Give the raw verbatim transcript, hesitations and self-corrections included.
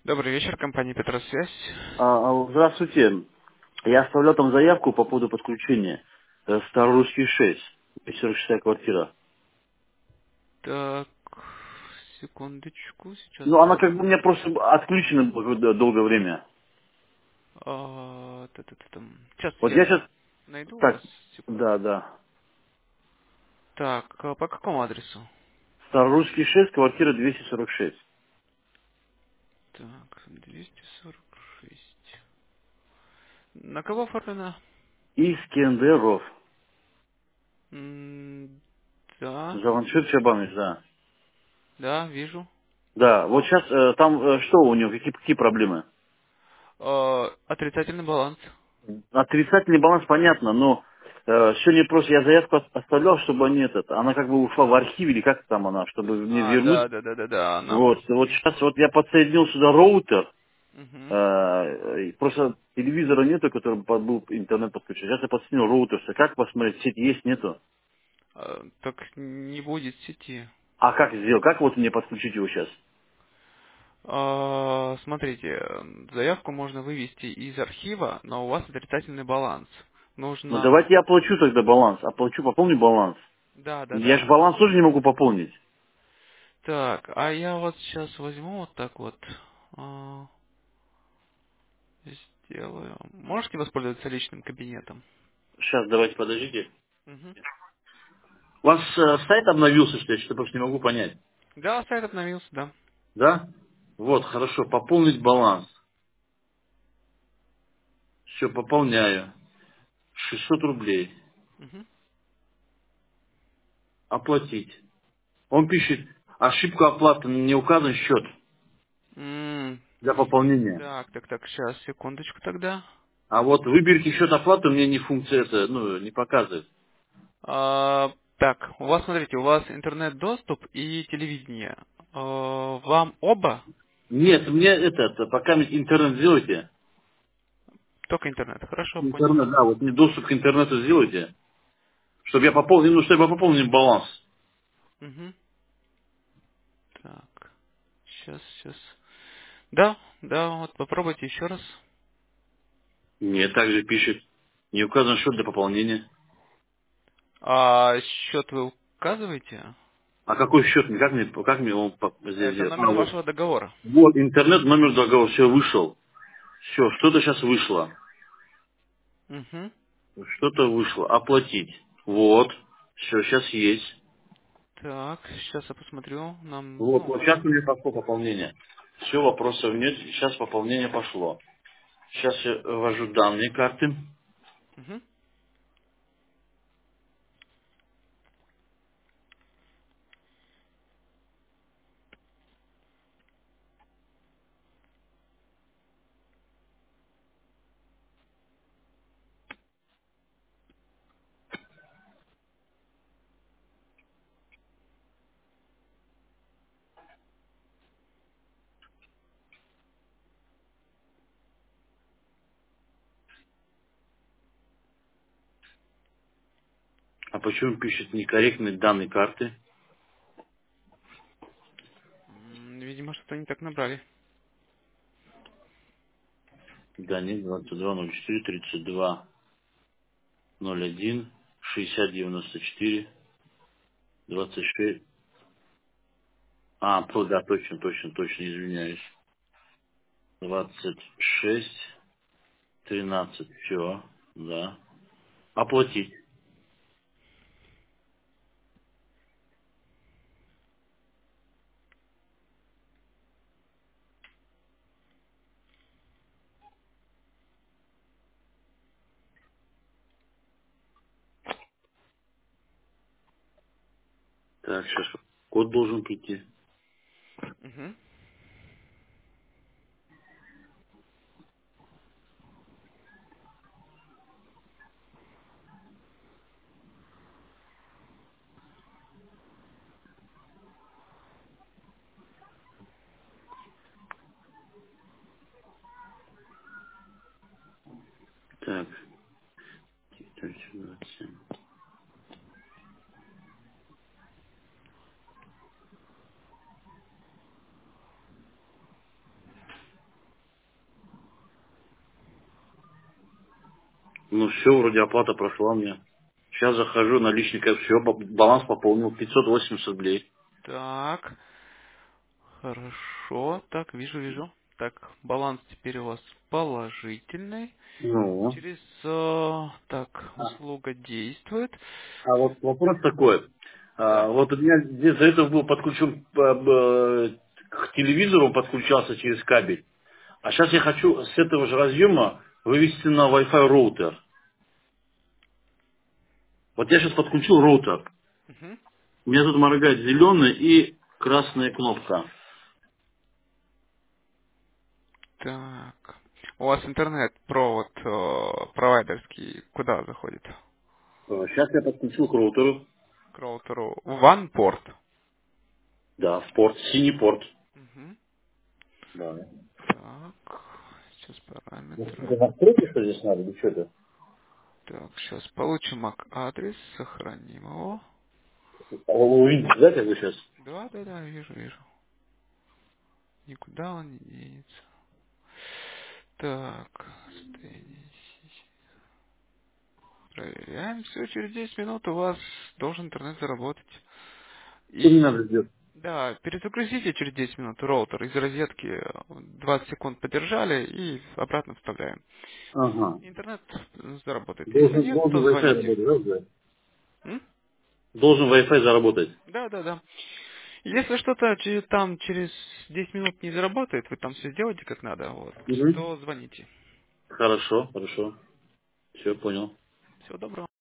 Добрый вечер, компания Петросвязь. А, а, Здравствуйте. Я оставлял там заявку по поводу подключения. Э, Старорусский шесть, сорок шестая квартира. Так, секундочку, сейчас Ну, она за- как бы у меня просто отключена было д- долгое время. а, та-та-та-там. Сейчас Вот я я сейчас... найду вас. Так, да, Секундочку. да. Так, а по какому адресу? Старорусский шесть, квартира двести сорок шесть. Так, двести сорок шесть. На кого оформлено? Искендеров. М, Да, Заваншир Чабанович, да. да, вижу. Да, вот сейчас там э, что у него, какие, какие проблемы? А, отрицательный баланс. Отрицательный баланс понятно, но э, сегодня просто я заявку ос- оставлял, чтобы они этот, она как бы ушла в архив или как там она, чтобы мне А, вернуть. да, да, да, да, да. Нам. Вот, вот сейчас вот я подсоединил сюда роутер, Мгм. э, и просто телевизора нету, который под- был интернет подключен. Сейчас я подсоединил роутер, что как посмотреть, сеть есть, нету? А, так не будет сети. А как сделать, как вот мне подключить его сейчас? А, Смотрите, э, заявку можно вывести из архива, но у вас отрицательный баланс. Ну Нужно... давайте я оплачу тогда баланс, оплачу, пополню баланс. Да, да, Я же да. баланс тоже не могу пополнить. Так, а я вот сейчас возьму вот так вот, а, сделаю. Можете воспользоваться личным кабинетом? Сейчас давайте подождите. Мгм. У вас э, сайт обновился, что я что-то просто не могу понять. Да, сайт обновился, да. Да? Вот, хорошо, пополнить баланс. Все, пополняю. шестьсот рублей. Мгм. Оплатить. Он пишет, ошибка оплаты, не указан счет М, для пополнения. Так, так, так, сейчас, секундочку тогда. А вот выберите счет оплаты, мне не функция это, ну, не показывает. А, так, у вас, смотрите, у вас интернет-доступ и телевидение. А, вам оба? Нет, мне это, пока мне интернет сделайте. Только интернет, хорошо, понял. Интернет, да, вот мне доступ к интернету сделайте. Чтобы я пополнил, ну, чтобы я пополнил баланс. Угу. Так, сейчас, сейчас. Да, да, вот попробуйте еще раз. Нет, также пишет, не указан счет для пополнения. А счет вы указываете? А какой счет, как мне, как мне он по- здесь Это сделать? А, номер вот. вашего договора. Вот, интернет, номер договора, все, вышел. Все, что-то сейчас вышло. Угу. Что-то вышло. Оплатить. Вот. Все, сейчас есть. Так, сейчас я посмотрю. Нам, Вот, ну, вот сейчас у меня пошло пополнение. Все, вопросов нет. Сейчас пополнение пошло. Сейчас я ввожу данные карты. угу. А почему пишет некорректные данные карты? Видимо, что-то не так набрали. Да нет, двадцать два ноль четыре тридцать два ноль один шестьдесят девяносто четыре двадцать шесть. А, то, да, точно, точно, точно, извиняюсь. двадцать шесть тринадцать. Все, да. Оплатить. Так, сейчас код должен прийти. Угу. Так, двадцать семь. Ну все, вроде оплата прошла мне. Сейчас захожу, наличник, все, баланс пополнил, пятьсот восемьдесят рублей. Так, хорошо. Так, вижу, вижу. Так, баланс теперь у вас положительный. Ну. Через, э, так, услуга действует. А вот вопрос такой. А, Да. вот у меня здесь до этого был подключен э, б- к телевизору, он подключался через кабель. А сейчас я хочу с этого же разъема вывести на Wi-Fi роутер. Вот я сейчас подключил роутер. Мгм. У меня тут моргает зеленая и красная кнопка. Так. У вас интернет-провод э, провайдерский куда заходит? Сейчас я подключил к роутеру. К роутеру OnePort. Да, в порт, синий порт. Мгм. Да. Так, сейчас Ну, параметры. это настройки, что здесь надо, или что это? Так, сейчас получим M A C адрес, сохраним его. А вы увидите, да, как бы сейчас? Да, да, да, вижу, вижу. Никуда он не денется. Так, состояние. Проверяем. Все, через десять минут у вас должен интернет заработать. Что мне И надо сделать? да, перезагрузите через десять минут роутер из розетки, двадцать секунд подержали и обратно вставляем. Ага. Интернет заработает. Если Должен, нет, должен то Wi-Fi звоните. работать, да? Да. М? Должен Wi-Fi заработать. Да, да, да. Если что-то че- там через десять минут не заработает, вы там все сделаете как надо, вот, Угу. то звоните. Хорошо, хорошо. Все, понял. Всего доброго.